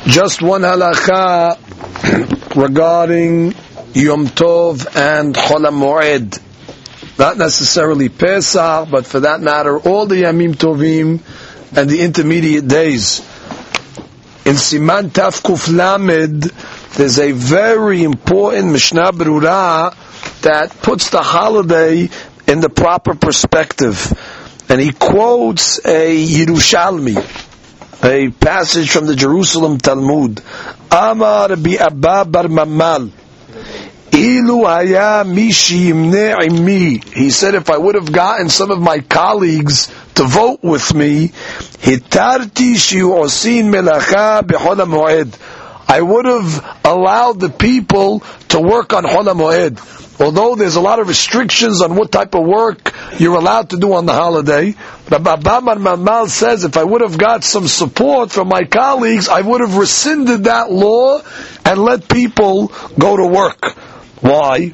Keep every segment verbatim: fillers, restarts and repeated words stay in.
Just one halakha regarding Yom Tov and Chol HaMoed. Not necessarily Pesach, but for that matter, all the Yamim Tovim and the intermediate days. In Siman Taf Kuf Lamed, there's a very important Mishnah Berurah that puts the holiday in the proper perspective. And he quotes a Yerushalmi, a passage from the Jerusalem Talmud. Amar bi Abba bar Mammal, Ilu haya mishi yimne immi. He said, if I would have gotten some of my colleagues to vote with me, hitarti shiu osin melacha b'chol hamoed. I would have allowed the people to work on Chol HaMoed. Although there's a lot of restrictions on what type of work you're allowed to do on the holiday, but Abba bar Mammal says, if I would have got some support from my colleagues, I would have rescinded that law and let people go to work. Why?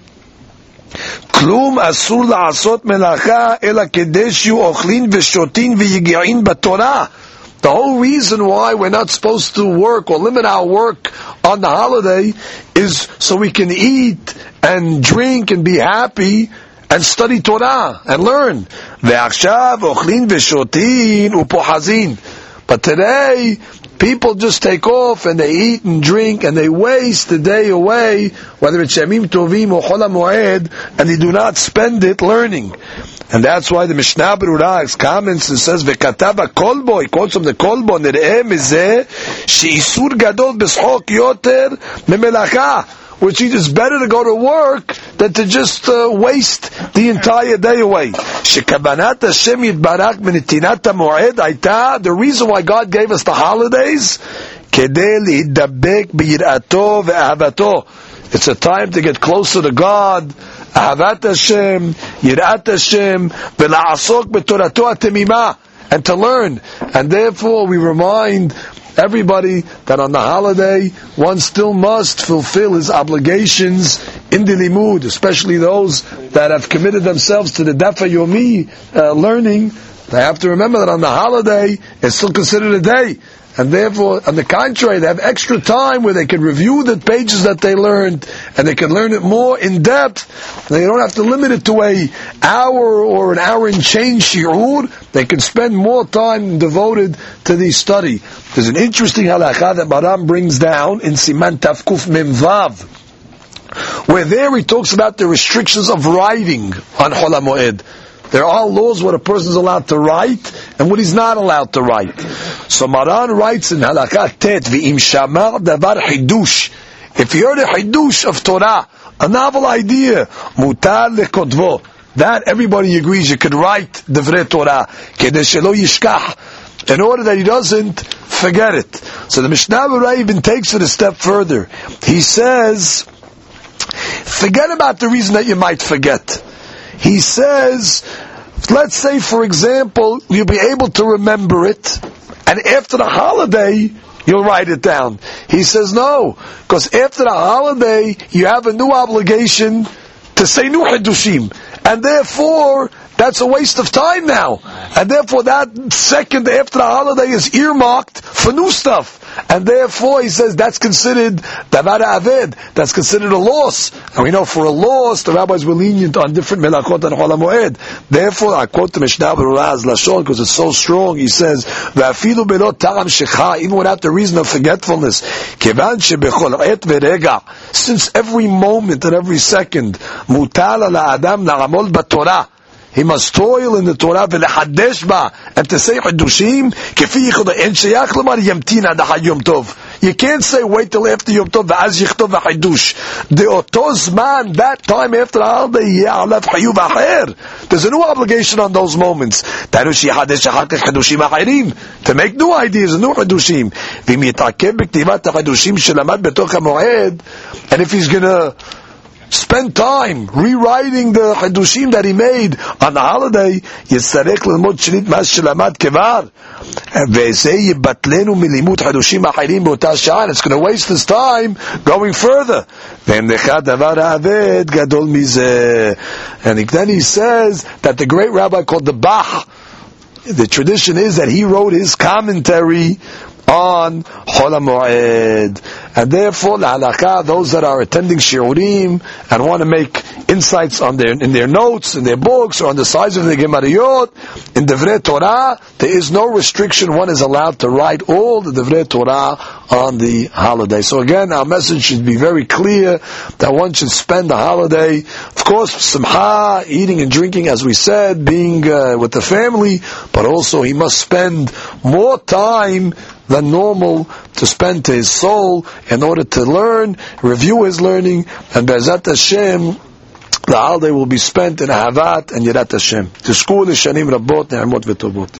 Klum asur la'asot melacha ela kedeshu ochlin v'shotin v'yigi'in b'torah. The whole reason why we're not supposed to work or limit our work on the holiday is so we can eat and drink and be happy and study Torah and learn. Ve'achshav ochlin v'shotin upohazin. But today, people just take off and they eat and drink and they waste the day away, whether it's Yamim Tovim or Chol HaMoed, and they do not spend it learning. And that's why the Mishnah Berurah comments and says, "V'katava kolbo." He quotes from the kolbo, "Nireh mizeh she'isur gadol b'schok yoter memelacha," which it is better to go to work than to just uh, waste the entire day away. Shekabanat Hashem yitbarach b'netinat hamoed hayta. The reason why God gave us the holidays, kedei lihiddabek b'yirato ve'ahavato. It's a time to get closer to God, ahavat Hashem, yirat Hashem, ve'la'asok b'torato hatemimah, and to learn. And therefore we remind everybody that on the holiday one still must fulfill his obligations in the limud, especially those that have committed themselves to the dafa yomi uh, learning. They have to remember that on the holiday it's still considered a day. And therefore, on the contrary, they have extra time where they can review the pages that they learned, and they can learn it more in depth. They don't have to limit it to a hour or an hour and change shi'ur. They can spend more time devoted to the study. There's an interesting halakha that Maram brings down in Siman Tafkuf Memvav, where there he talks about the restrictions of writing on Chol HaMoed. There are laws what a person is allowed to write and what he's not allowed to write. So Maran writes in Halakha Tet, V'im shamar davar hidush. If you heard a hidush of Torah, a novel idea, mutar lekodvo, that everybody agrees you could write Divrei Torah, kedei shelo yishkach, in order that he doesn't forget it. So the Mishnah Berurah even takes it a step further. He says, forget about the reason that you might forget. He says, let's say, for example, you'll be able to remember it, and after the holiday, you'll write it down. He says, no, because after the holiday, you have a new obligation to say new Hidushim, and therefore, that's a waste of time now. And therefore, that second after the holiday is earmarked for new stuff. And therefore, he says that's considered davar aved. That's considered a loss. And we know for a loss, the rabbis were lenient on different melachot and Chol HaMoed. Therefore, I quote the Mishnah Berurah's lashon because it's so strong. He says, "Va'afilu belo ta'am shecha," even without the reason of forgetfulness. Kevan shebechol et verega, since every moment and every second, mutal ala adam la'amol b'torah. He must toil in the Torah v'lehadesh ba, and to say Hidushim kefi yichud en sheyach lemar yamtin ad Yom Tov. You can't say wait till after Yom Tov v'az yichtov v'hidush. The oto zman, that time after the holiday, ya'alav hayuv acher. There's a new obligation on those moments. Tanu sheyahadesh achar kach Hidushim acherim, to make new ideas, new Hidushim. V'mit'akev b'ktivat hachidushim shelamad betoch hamoed, and if he's gonna spend time rewriting the Hidushim that he made on the holiday, Yitzarech l'lmod shnit mas shelamad kevar, ve'zeh yibatlenu milimut Hidushim achirim b'ota sha'ah. It's going to waste his time going further. Ve'emnecha davar ha'aved gadol mizeh. And then he says that the great rabbi called the Bach, the tradition is that he wrote his commentary on Chol HaMoed. And therefore, la'alaka, those that are attending shiurim and want to make insights on their in their notes, in their books, or on the size of the Gemariyot, in Divrei Torah, there is no restriction. One is allowed to write all the Divrei Torah on the holiday. So again, our message should be very clear that one should spend the holiday, of course, simcha, eating and drinking, as we said, being uh, with the family, but also he must spend more time than normal to spend to his soul in order to learn, review his learning, and Be'ezat Hashem, the holiday will be spent in Ahavat and Yirat Hashem. To school is Shanim Rabot, Ne'amot V'Tovot.